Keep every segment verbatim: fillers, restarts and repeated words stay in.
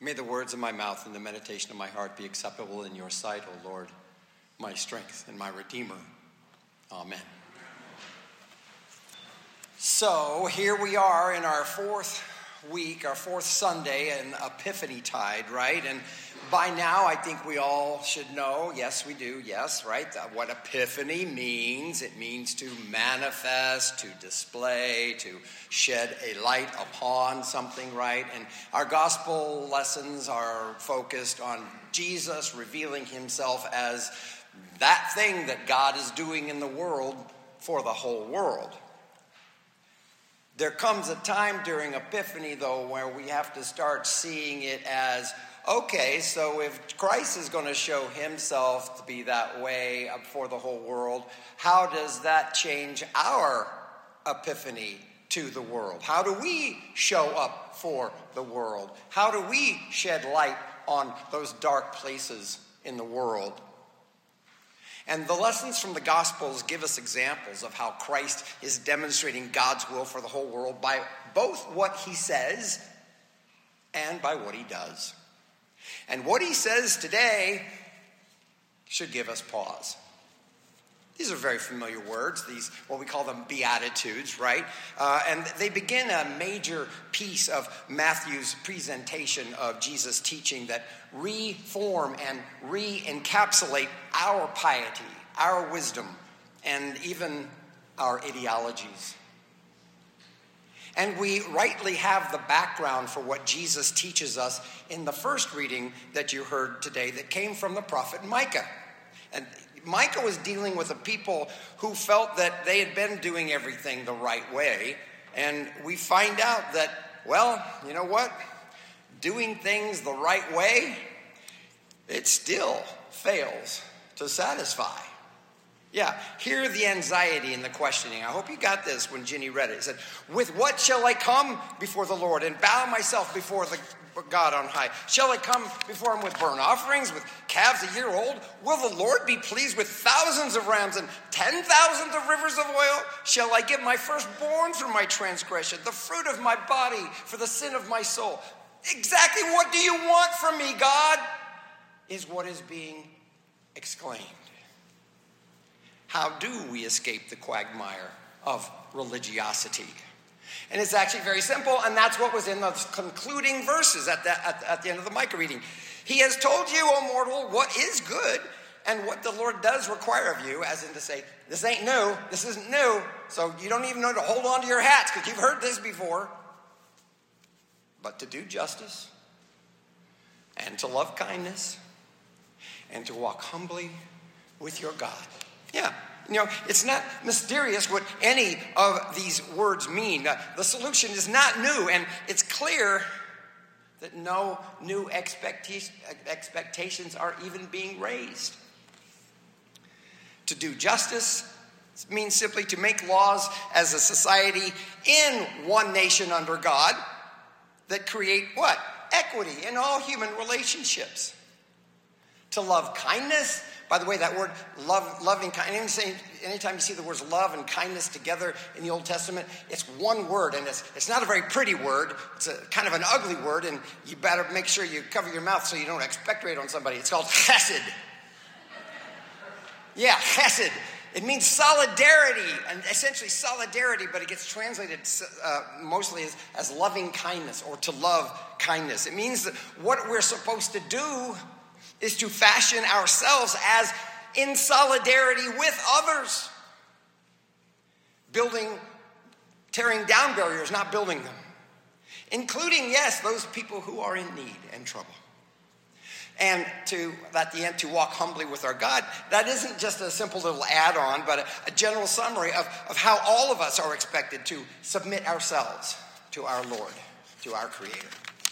May the words of my mouth and the meditation of my heart be acceptable in your sight, O Lord, my strength and my Redeemer. Amen. So here we are in our fourth week, our fourth Sunday in Epiphany Tide, right? And by now, I think we all should know, yes, we do, yes, right, what epiphany means. It means to manifest, to display, to shed a light upon something, right? And our gospel lessons are focused on Jesus revealing himself as that thing that God is doing in the world for the whole world. There comes a time during Epiphany, though, where we have to start seeing it as, okay, so if Christ is going to show himself to be that way for the whole world, how does that change our epiphany to the world? How do we show up for the world? How do we shed light on those dark places in the world? And the lessons from the Gospels give us examples of how Christ is demonstrating God's will for the whole world by both what he says and by what he does. And what he says today should give us pause. These are very familiar words, these, what we call them Beatitudes, right? Uh, and they begin a major piece of Matthew's presentation of Jesus' teaching that reform and re-encapsulate our piety, our wisdom, and even our ideologies. And we rightly have the background for what Jesus teaches us in the first reading that you heard today that came from the prophet Micah. And Micah was dealing with a people who felt that they had been doing everything the right way. And we find out that, well, you know what? Doing things the right way, it still fails to satisfy. Yeah, hear the anxiety and the questioning. I hope you got this when Ginny read it. It said, with what shall I come before the Lord and bow myself before the God on high? Shall I come before him with burnt offerings, with calves a year old? Will the Lord be pleased with thousands of rams and ten thousands of rivers of oil? Shall I give my firstborn for my transgression, the fruit of my body for the sin of my soul? Exactly what do you want from me, God? Is what is being exclaimed. How do we escape the quagmire of religiosity? And it's actually very simple, and that's what was in the concluding verses at the, at, at the end of the Micah reading. He has told you, O mortal, what is good and what the Lord does require of you, as in to say, this ain't new, this isn't new, so you don't even know to hold on to your hats because you've heard this before. But to do justice and to love kindness and to walk humbly with your God. Yeah, you know, it's not mysterious what any of these words mean. Uh, the solution is not new, and it's clear that no new expectation, expectations are even being raised. To do justice means simply to make laws as a society in one nation under God that create what? Equity in all human relationships. To love kindness. By the way, that word love, loving kindness, anytime you see the words love and kindness together in the Old Testament, it's one word, and it's, it's not a very pretty word. It's a kind of an ugly word, and you better make sure you cover your mouth so you don't expectorate on somebody. It's called chesed. Yeah, chesed. It means solidarity, and essentially solidarity, but it gets translated uh, mostly as, as loving kindness or to love kindness. It means that what we're supposed to do is to fashion ourselves as in solidarity with others. Building, tearing down barriers, not building them. Including, yes, those people who are in need and trouble. And to, at the end, to walk humbly with our God, that isn't just a simple little add-on, but a, a general summary of, of how all of us are expected to submit ourselves to our Lord, to our Creator.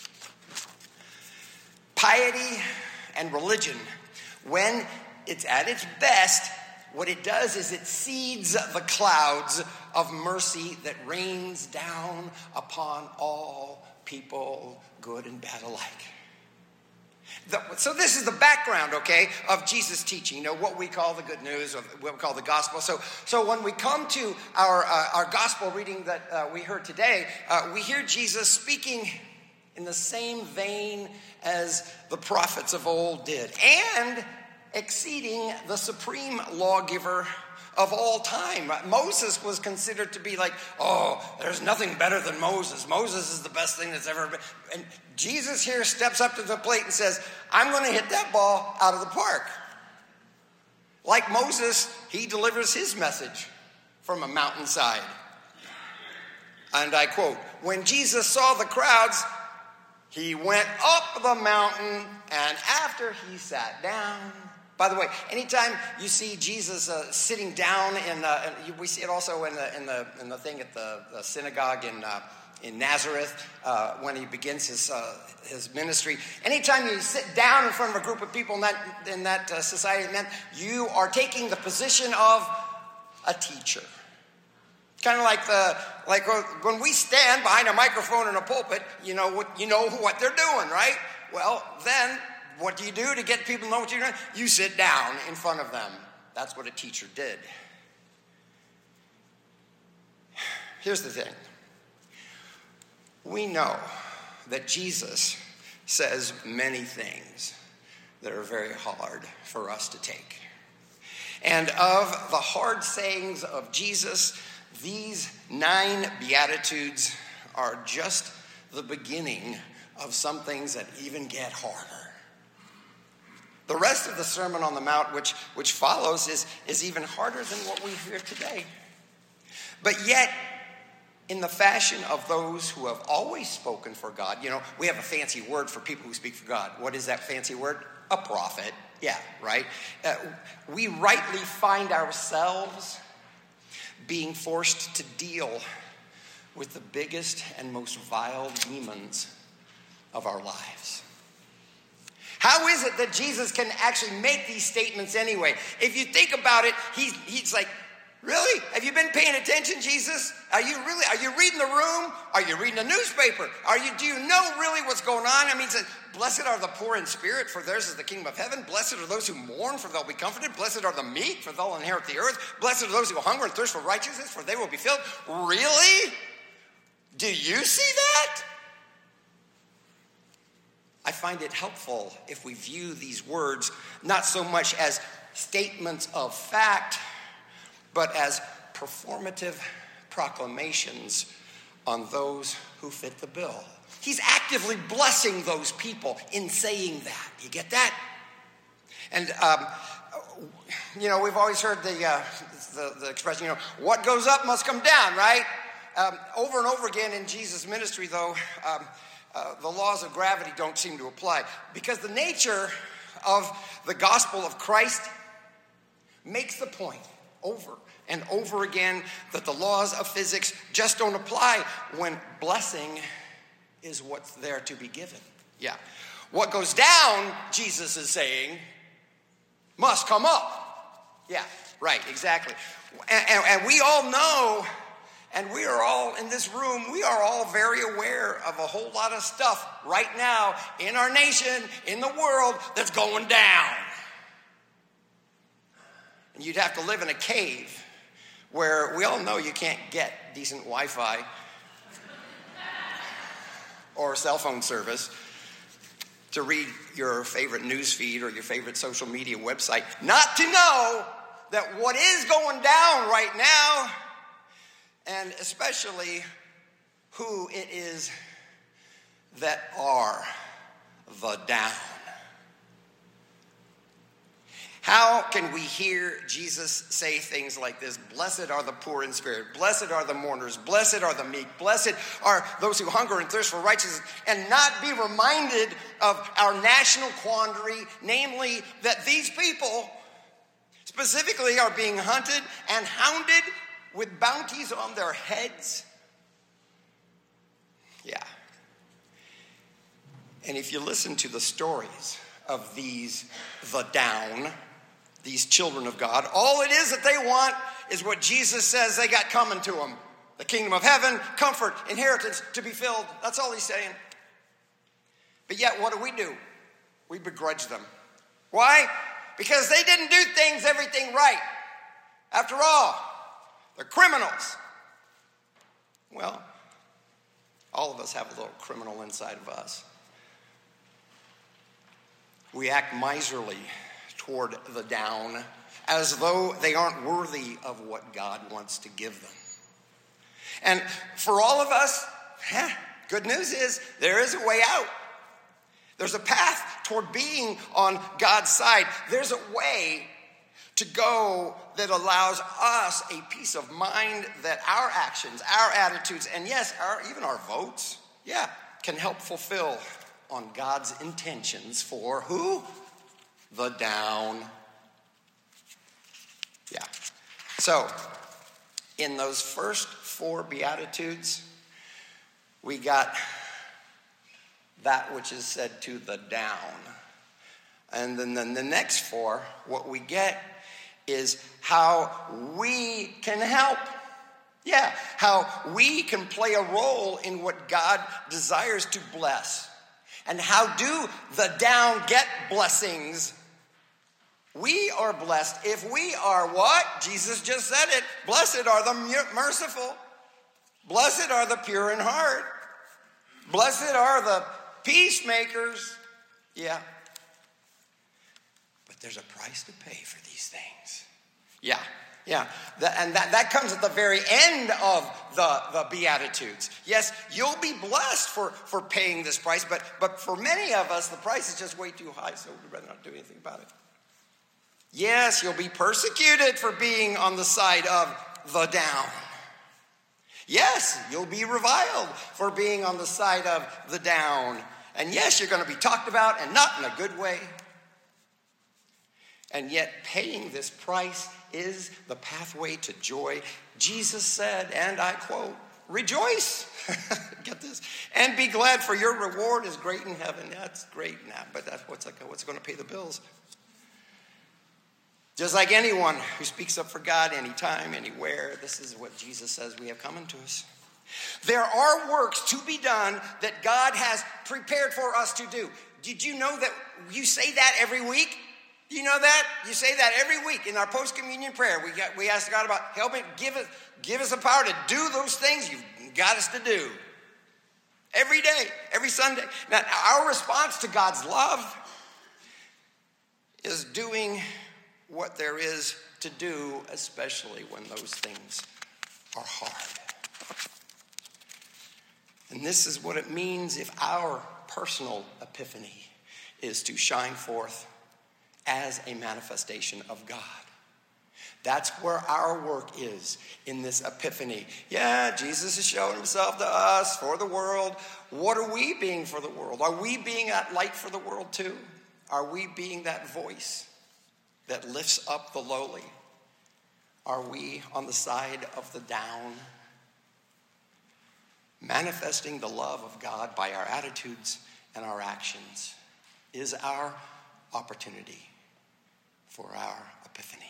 Piety and religion, when it's at its best, what it does is it seeds the clouds of mercy that rains down upon all people, good and bad alike. The, so this is the background, okay, of Jesus' teaching, you know, what we call the good news, or what we call the gospel. So so when we come to our uh, our gospel reading that uh, we heard today, uh, we hear Jesus speaking in the same vein as the prophets of old did, and exceeding the supreme lawgiver of all time. Moses was considered to be like, oh, there's nothing better than Moses. Moses is the best thing that's ever been. And Jesus here steps up to the plate and says, I'm going to hit that ball out of the park. Like Moses, he delivers his message from a mountainside. And I quote, when Jesus saw the crowds, he went up the mountain, and after he sat down. By the way, anytime you see Jesus uh, sitting down, in, uh, and we see it also in the in the in the thing at the, the synagogue in uh, in Nazareth uh, when he begins his uh, his ministry. Anytime you sit down in front of a group of people in that in that uh, society, it meant you are taking the position of a teacher. Kind of like the like when we stand behind a microphone in a pulpit, you know what you know what they're doing, right? Well, then what do you do to get people to know what you're doing? You sit down in front of them. That's what a teacher did. Here's the thing. We know that Jesus says many things that are very hard for us to take. And of the hard sayings of Jesus, these nine Beatitudes are just the beginning of some things that even get harder. The rest of the Sermon on the Mount, which, which follows, is, is even harder than what we hear today. But yet, in the fashion of those who have always spoken for God, you know, we have a fancy word for people who speak for God. What is that fancy word? A prophet. Yeah, right? Uh, we rightly find ourselves being forced to deal with the biggest and most vile demons of our lives. How is it that Jesus can actually make these statements anyway? If you think about it, he's, he's like, really? Have you been paying attention, Jesus? Are you really, are you reading the room? Are you reading the newspaper? Are you, do you know really what's going on? I mean, it says, blessed are the poor in spirit, for theirs is the kingdom of heaven. Blessed are those who mourn, for they'll be comforted. Blessed are the meek, for they'll inherit the earth. Blessed are those who hunger and thirst for righteousness, for they will be filled. Really? Do you see that? I find it helpful if we view these words not so much as statements of fact, but as performative proclamations on those who fit the bill. He's actively blessing those people in saying that. You get that? And, um, you know, we've always heard the, uh, the, the expression, you know, what goes up must come down, right? Um, over and over again in Jesus' ministry, though, um, Uh, the laws of gravity don't seem to apply, because the nature of the gospel of Christ makes the point over and over again that the laws of physics just don't apply when blessing is what's there to be given. Yeah. What goes down, Jesus is saying, must come up. Yeah, right, exactly. And, and, and we all know, and we are all in this room, we are all very aware of a whole lot of stuff right now in our nation, in the world, that's going down. And you'd have to live in a cave where we all know you can't get decent Wi-Fi or cell phone service to read your favorite news feed or your favorite social media website, not to know that what is going down right now, and especially who it is that are the down. How can we hear Jesus say things like this? Blessed are the poor in spirit. Blessed are the mourners. Blessed are the meek. Blessed are those who hunger and thirst for righteousness. And not be reminded of our national quandary, namely that these people specifically are being hunted and hounded with bounties on their heads. Yeah. And if you listen to the stories of these, the down, these children of God, all it is that they want is what Jesus says they got coming to them. The kingdom of heaven, comfort, inheritance, to be filled. That's all he's saying. But yet, what do we do? We begrudge them. Why? Because they didn't do things, everything right. After all, they're criminals. Well, All of us have a little criminal inside of us. We act miserly toward the down as though they aren't worthy of what God wants to give them. And for all of us, eh, good news is there is a way out. There's a path toward being on God's side. There's a way to go that allows us a peace of mind that our actions, our attitudes, and yes, our, even our votes, yeah, can help fulfill on God's intentions for who? The down. Yeah. So, in those first four Beatitudes, we got that which is said to the down. And then, then the next four, what we get is how we can help. Yeah, how we can play a role in what God desires to bless. And how do the down get blessings? We are blessed if we are what? Jesus just said it. Blessed are the merciful. Blessed are the pure in heart. Blessed are the peacemakers. Yeah. But there's a price to pay for these things. Yeah. Yeah, and that, that comes at the very end of the, the Beatitudes. Yes, you'll be blessed for, for paying this price, but, but for many of us, the price is just way too high, so we'd rather not do anything about it. Yes, you'll be persecuted for being on the side of the down. Yes, you'll be reviled for being on the side of the down. And yes, you're going to be talked about, and not in a good way. And yet, paying this price is the pathway to joy. Jesus said, and I quote, rejoice. Get this. And be glad, for your reward is great in heaven. That's great now, but that's what's, like, what's going to pay the bills. Just like anyone who speaks up for God anytime, anywhere, this is what Jesus says we have coming to us. There are works to be done that God has prepared for us to do. Did you know that you say that every week? You know that? You say that every week in our post-communion prayer. We got, we ask God about helping, give us, give us the power to do those things you've got us to do. Every day, every Sunday. Now, our response to God's love is doing what there is to do, especially when those things are hard. And this is what it means if our personal epiphany is to shine forth as a manifestation of God. That's where our work is in this epiphany. Yeah, Jesus is showing himself to us for the world. What are we being for the world? Are we being that light for the world too? Are we being that voice that lifts up the lowly? Are we on the side of the down? Manifesting the love of God by our attitudes and our actions is our opportunity for our epiphany.